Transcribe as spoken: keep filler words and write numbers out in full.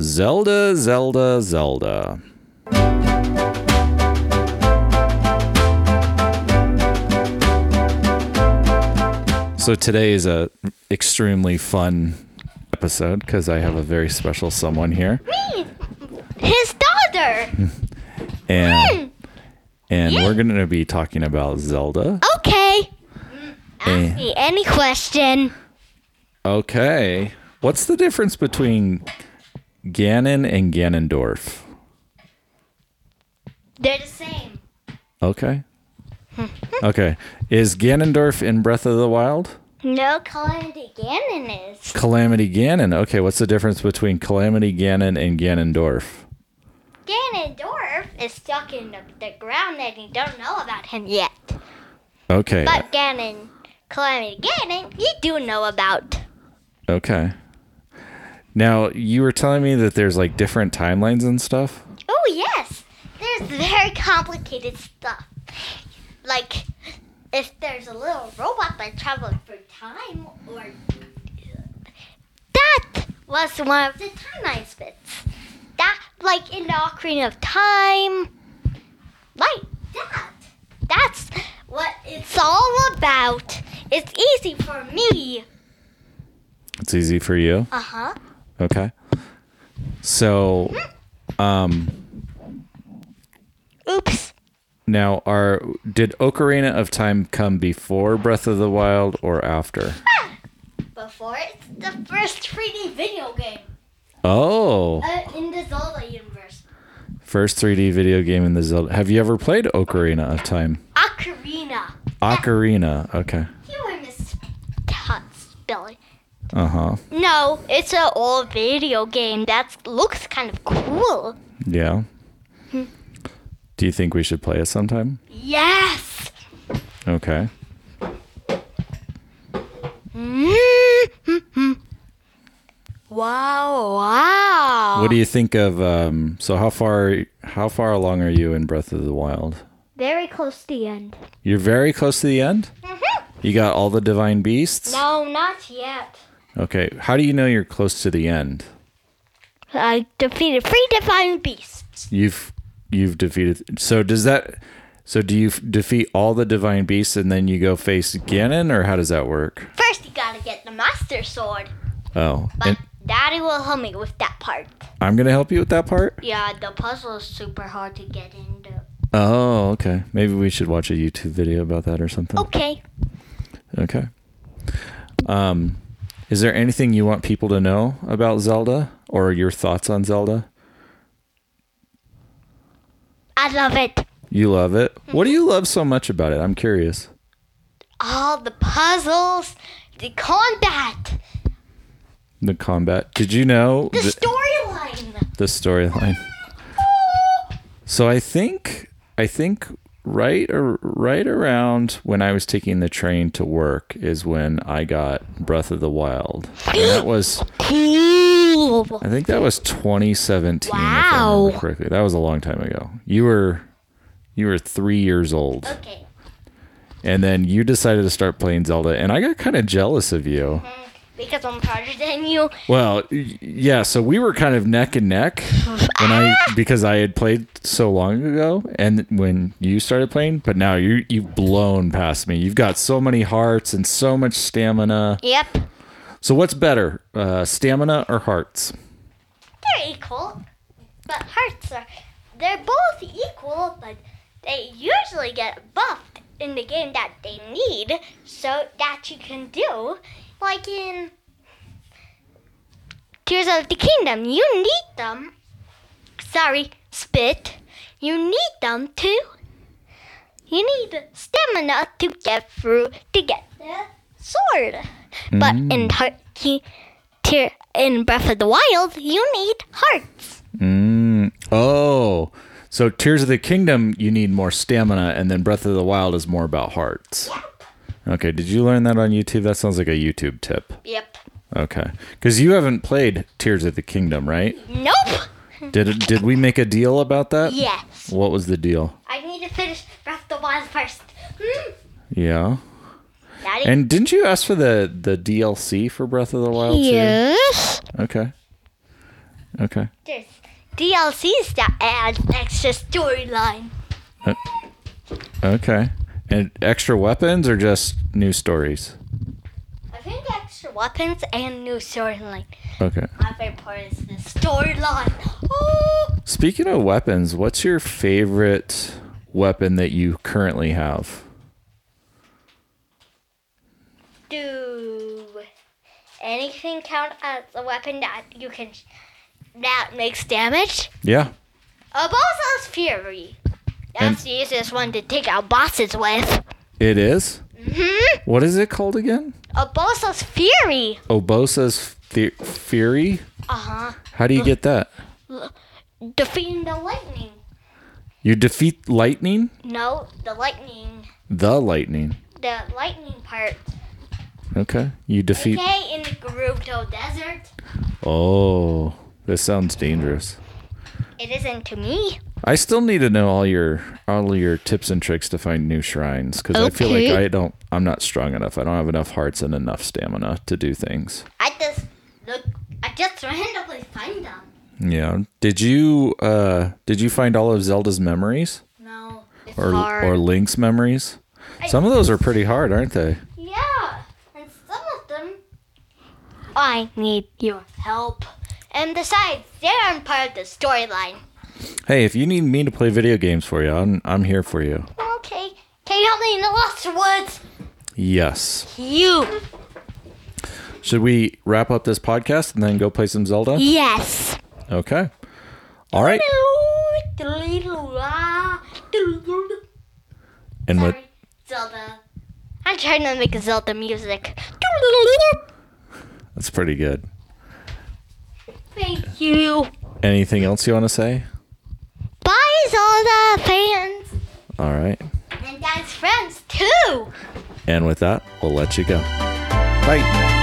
Zelda, Zelda, Zelda. So today is a extremely fun episode because I have a very special someone here. Me, his daughter. And and yeah. We're going to be talking about Zelda. Okay. Ask and, me any question. Okay. What's the difference between Ganon and Ganondorf? They're the same. Okay. Okay. Is Ganondorf in Breath of the Wild? No, Calamity Ganon is. Calamity Ganon. Okay, what's the difference between Calamity Ganon and Ganondorf? Ganondorf is stuck in the, the ground and you don't know about him yet. Okay. But Ganon, Calamity Ganon, you do know about. Okay. Now, you were telling me that there's like different timelines and stuff? Oh, yes. There's very complicated stuff. Like, if there's a little robot that travels through time, or... That was one of the timeline bits. That, like, in the Ocarina of Time. Like that. That's what it's all about. It's easy for me. It's easy for you? Uh-huh. Okay. So, um... Oops. Now, are did Ocarina of Time come before Breath of the Wild or after? Before. It's the first three D video game. Oh. Uh, in the Zelda universe. First three D video game in the Zelda. Have you ever played Ocarina of Time? Ocarina. Ocarina. Okay. You were Miss Tuts, Billy. Uh-huh. No, it's an old video game that looks kind of cool. Yeah. Hmm. Do you think we should play it sometime? Yes. Okay. Mm-hmm. Wow! Wow! What do you think of? Um, so how far? How far along are you in Breath of the Wild? Very close to the end. You're very close to the end. Mm-hmm. You got all the divine beasts? No, not yet. Okay. How do you know you're close to the end? I defeated three divine beasts. You've you've defeated. So does that? So do you f- defeat all the divine beasts and then you go face Ganon, or how does that work? First, you gotta get the Master Sword. Oh. But and Daddy will help me with that part. I'm gonna help you with that part? Yeah, the puzzle is super hard to get into. Oh, okay. Maybe we should watch a YouTube video about that or something. Okay. Okay. Um, is there anything you want people to know about Zelda or your thoughts on Zelda? I love it. You love it? Mm-hmm. What do you love so much about it? I'm curious. All the puzzles, the combat. The combat. Did you know? The storyline. The storyline. So I think, I think right or right around when I was taking the train to work is when I got Breath of the Wild. And that was, cool. I think that was twenty seventeen. Wow. If I remember correctly. That was a long time ago. You were, you were three years old. Okay. And then you decided to start playing Zelda, and I got kind of jealous of you. Mm-hmm. Because I'm harder than you. Well, yeah, so we were kind of neck and neck when I because I had played so long ago and when you started playing, but now you you've blown past me. You've got so many hearts and so much stamina. Yep. So what's better, uh, stamina or hearts? They're equal, but hearts are they're both equal, but they usually get buffed in the game that they need so that you can do. Like in Tears of the Kingdom, you need them. Sorry, spit. You need them to. You need stamina to get through to get the sword. Mm. But in Heart, Tear in Breath of the Wild, you need hearts. Mm. Oh, so Tears of the Kingdom, you need more stamina, and then Breath of the Wild is more about hearts. Yep. Okay, did you learn that on YouTube? That sounds like a YouTube tip. Yep. Okay, because you haven't played Tears of the Kingdom, right? Nope. Did it, did we make a deal about that? Yes. What was the deal? I need to finish Breath of the Wild first. Hmm. Yeah. Daddy? And didn't you ask for the, the D L C for Breath of the Wild yes. too? Okay. Okay. There's D L Cs that add extra storyline. Uh, okay. And extra weapons or just new stories? I think extra weapons and new storyline. Okay. My favorite part is the storyline. Oh! Speaking of weapons, what's your favorite weapon that you currently have? Do anything count as a weapon that you can that makes damage? Yeah. A Bosa's Fury. That's And- the easiest one to take out bosses with. It is? Hmm? What is it called again? A Bosa's Fury. Obosa's Fe- Fury? Uh-huh. How do you get that? Defeating the lightning. You defeat lightning? No, the lightning. The lightning. The lightning part. Okay. You defeat... Okay, in the Gerudo Desert. Oh, this sounds dangerous. It isn't to me. I still need to know all your all your tips and tricks to find new shrines because I feel like Okay. I don't I'm not strong enough. I don't have enough hearts and enough stamina to do things. I just look. I just randomly find them. Yeah. Did you uh did you find all of Zelda's memories No, it's or hard. or Link's memories? Some of those are pretty hard, aren't they? Yeah, and some of them I need your help. And besides, they aren't part of the storyline. Hey, if you need me to play video games for you, I'm I'm here for you. Okay, can you help me in the Lost Woods? Yes. You. Should we wrap up this podcast and then go play some Zelda? Yes. Okay. All right. And with Sorry, Zelda. I'm trying to make Zelda music. that's pretty good. Thank you. Anything else you want to say? Bye, Zelda fans. All right. And dad's friends, too. And with that, we'll let you go. Bye.